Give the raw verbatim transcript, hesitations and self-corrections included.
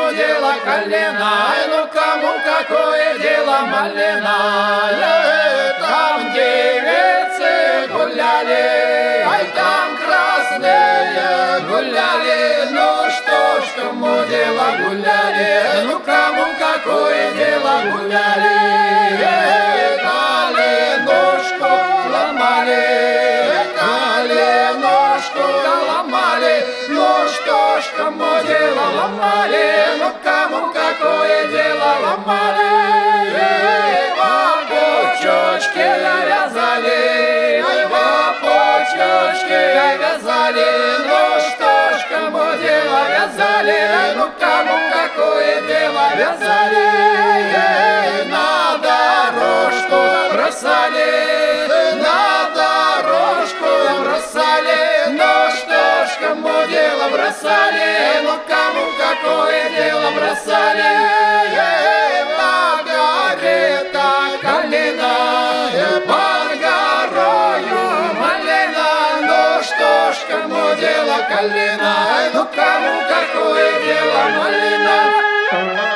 дело колено, ну кому какое дело малина. Там девицы гуляли, ай там красные гуляли, ну что ж, кому дело гуляли, ну кому какое дело гуляли. Коленушку ломали, коленушку ломали, ну что ж, кому дело ломали, ну кому какое дело ломали. Почечки вязали, почечки вязали, ну что ж, кому дело вязали, ну кому какое дело вязали. На дорожку бросали, на дорожку бросали, ну что ж, кому дело бросали, ну кому какое дело бросали. Кому дело калина, ну кому какое дело малина.